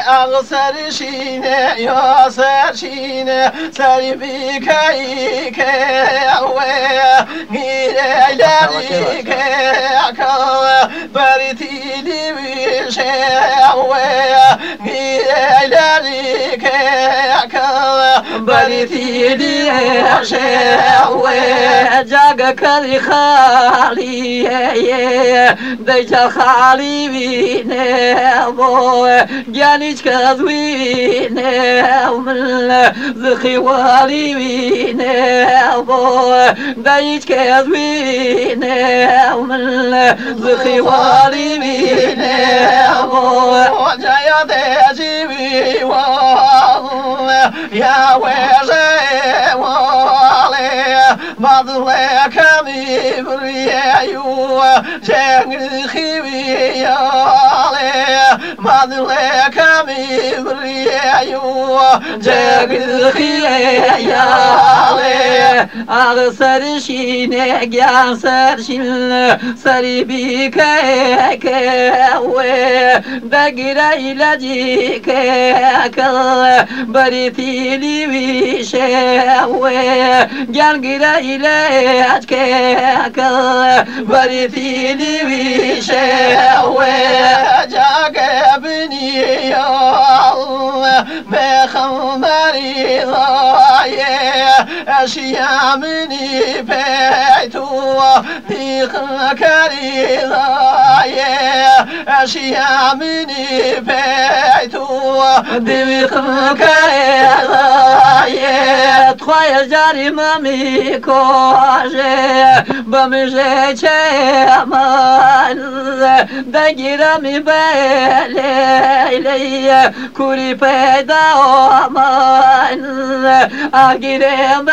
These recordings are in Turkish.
ağ serşine ya serşine serbi kayke ve gireyleri kaka bertili bir şewe gireyleri kaka bertili bir şewe jaga kali khaliye deja khali vine bo geniş kız vine zıkı vali vine bo deyiş kız vine zıkı vali vine bo jaya deji vi ya ve wale madle kami briyu jengri khivi yale madle kami briyu jengri khivi yale ağ serşine gyan serşine seribi keke ve begire ilacı keke beritili vişe ve gyan gire ilaç keke beritili vişe ve cage bini yal mekhan meridaye eşyamini peytu dikh karidaye eşyamini peytu dikh karidaye tkhaya jarimami koje bamje çeman degirami beleye kuri peyda aman agire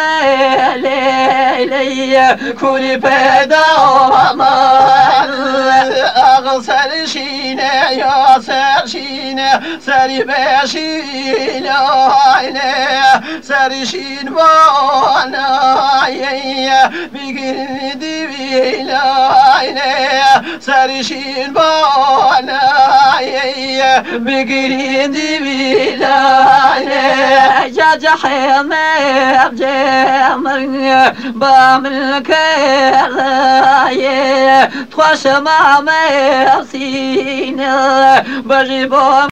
beleye kuri peyda aman ağ serşine ya serşine seri beşile serşin bana bir girdi vilayne serşin bana bir girdi vilayne cacahemem cemr bamil keraye twaşma mersine bajibom